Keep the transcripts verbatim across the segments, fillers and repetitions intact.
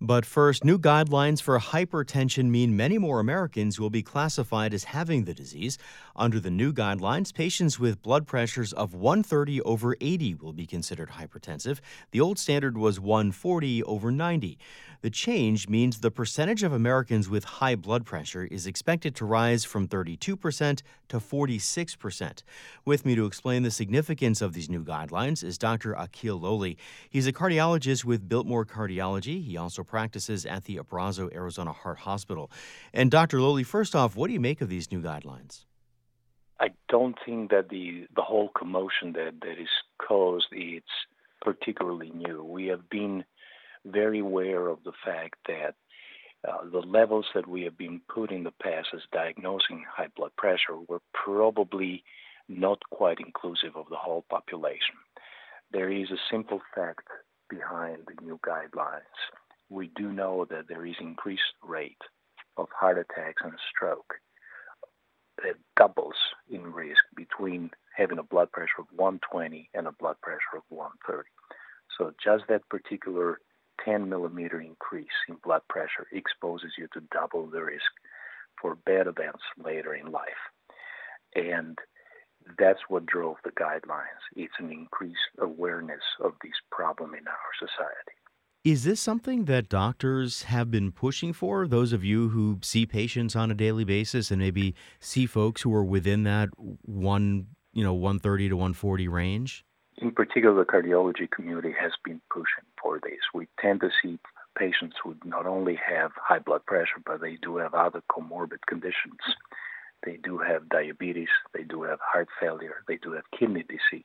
But first, new guidelines for hypertension mean many more Americans will be classified as having the disease. Under the new guidelines, patients with blood pressures of one thirty over eighty will be considered hypertensive. The old standard was one forty over ninety. The change means the percentage of Americans with high blood pressure is expected to rise from thirty-two percent to forty-six percent. With me to explain the significance of these new guidelines is Doctor Akhil Lohli. He's a cardiologist with Biltmore Cardiology. He also practices at the Abrazo Arizona Heart Hospital. And Doctor Lohli, first off, what do you make of these new guidelines? I don't think that the, the whole commotion that, that is caused is particularly new. We have been very aware of the fact that uh, the levels that we have been put in the past as diagnosing high blood pressure were probably not quite inclusive of the whole population. There is a simple fact behind the new guidelines. We do know that there is increased rate of heart attacks and stroke that doubles in risk between having a blood pressure of one twenty and a blood pressure of one thirty. So just that particular ten millimeter increase in blood pressure exposes you to double the risk for bad events later in life. And that's what drove the guidelines. It's an increased awareness of this problem in our society. Is this something that doctors have been pushing for? Those of you who see patients on a daily basis and maybe see folks who are within that one, you know, one thirty to one forty range? In particular, the cardiology community has been pushing for this. We tend to see patients who not only have high blood pressure, but they do have other comorbid conditions. They do have diabetes, they do have heart failure, they do have kidney disease.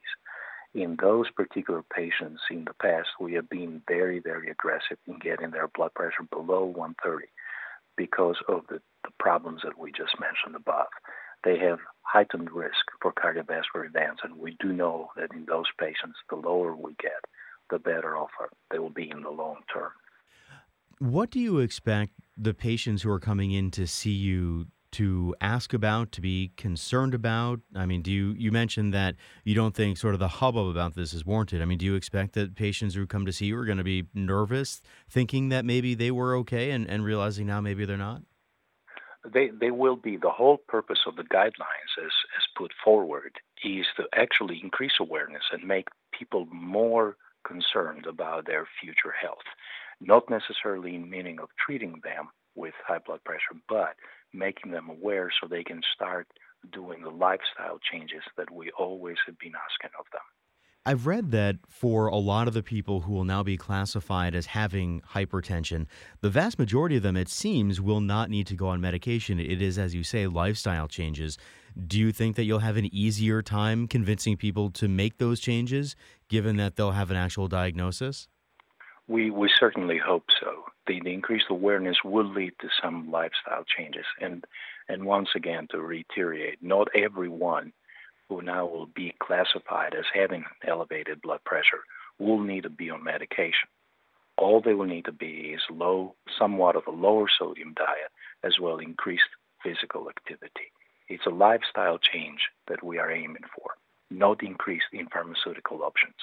In those particular patients in the past, we have been very, very aggressive in getting their blood pressure below one thirty because of the, the problems that we just mentioned above. They have heightened risk for cardiovascular events, and we do know that in those patients, the lower we get, the better off they will be in the long term. What do you expect the patients who are coming in to see you to ask about, to be concerned about? I mean, do you, you mentioned that you don't think sort of the hubbub about this is warranted. I mean, do you expect that patients who come to see you are going to be nervous, thinking that maybe they were okay and, and realizing now maybe they're not? They they will be. The whole purpose of the guidelines as, as put forward is to actually increase awareness and make people more concerned about their future health. Not necessarily in meaning of treating them with high blood pressure, but making them aware so they can start doing the lifestyle changes that we always have been asking of them. I've read that for a lot of the people who will now be classified as having hypertension, the vast majority of them, it seems, will not need to go on medication. It is, as you say, lifestyle changes. Do you think that you'll have an easier time convincing people to make those changes, given that they'll have an actual diagnosis? We we certainly hope so. The, the increased awareness will lead to some lifestyle changes. And, and once again, to reiterate, not everyone who now will be classified as having elevated blood pressure will need to be on medication. All they will need to be is low, somewhat of a lower sodium diet, as well as increased physical activity. It's a lifestyle change that we are aiming for, not increase in pharmaceutical options.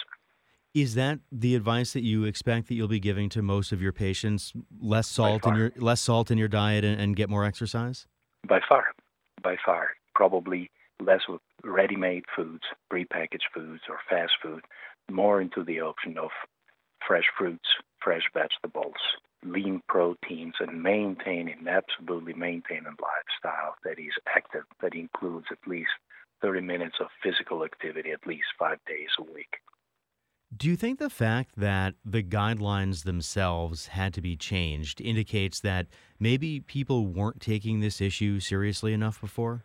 Is that the advice that you expect that you'll be giving to most of your patients? Less salt in your less salt in your diet and, and get more exercise? By far, by far, probably less with ready-made foods, prepackaged foods, or fast food, more into the option of fresh fruits, fresh vegetables, lean proteins, and maintaining, absolutely maintaining a lifestyle that is active, that includes at least thirty minutes of physical activity at least five days a week. Do you think the fact that the guidelines themselves had to be changed indicates that maybe people weren't taking this issue seriously enough before?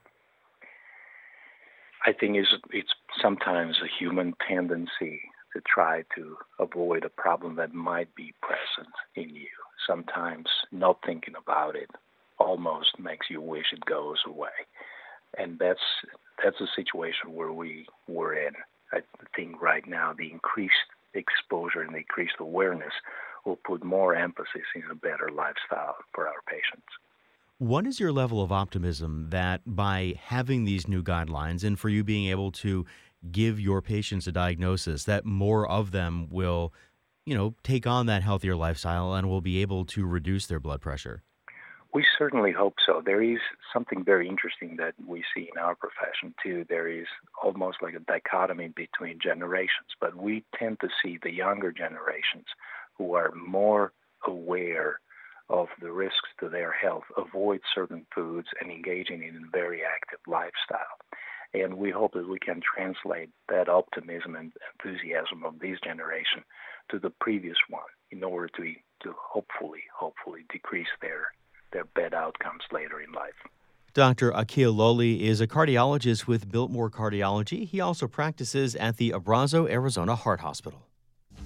I think it's, it's sometimes a human tendency to try to avoid a problem that might be present in you. Sometimes not thinking about it almost makes you wish it goes away. And that's that's a situation where we were in. I think right now the increased exposure and the increased awareness will put more emphasis in a better lifestyle for our patients. What is your level of optimism that by having these new guidelines and for you being able to give your patients a diagnosis, that more of them will you know, take on that healthier lifestyle and will be able to reduce their blood pressure? We certainly hope so. There is something very interesting that we see in our profession too. There is almost like a dichotomy between generations, but we tend to see the younger generations who are more aware of the risks to their health, avoid certain foods, and engaging in a very active lifestyle. And we hope that we can translate that optimism and enthusiasm of this generation to the previous one in order to, to hopefully, hopefully decrease their their bad outcomes later in life. Doctor Akhil Loli is a cardiologist with Biltmore Cardiology. He also practices at the Abrazo, Arizona Heart Hospital.